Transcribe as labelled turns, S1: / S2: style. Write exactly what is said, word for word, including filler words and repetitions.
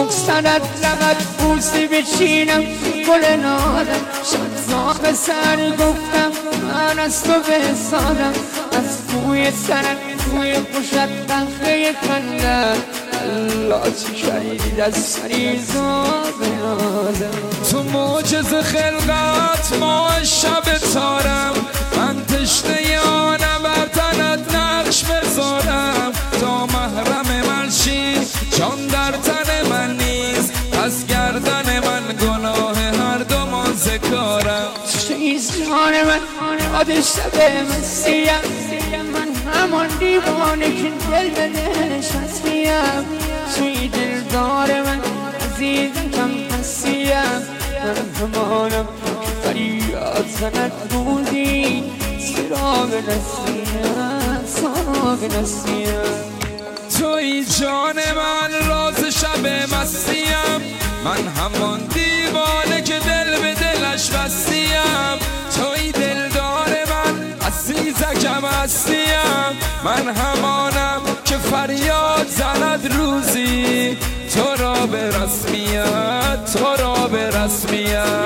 S1: سرت لغت بوسی بچینم گل نادم شد زاق سر گفتم من از تو بسادم از بوی سرت بوی خوشت دخه کندم الله چی شدیدی از سری زاق نادم
S2: تو معجز خلقت ماه شب تارم من تشنه آنم بر تنت نقش بذارم تا محرم من شی جان در تن من نیست از گردن من گناه هر دو من ذکارم
S1: چیز جان من یاد شب مسیم من همان دیوانه که دل به دلش مسیم توی دلدار من عزیزم کم هستیم من همانم که فریاد زند روزی سراغ نسیم سراغ نسیم
S2: توی جان من راز شب مستیم من همان دیوانه که دل به دلش بستیم توی دلدار من عزیزکم هستیم من همانم که فریاد زند روزی تو را به رسمیت تو را به رسمیت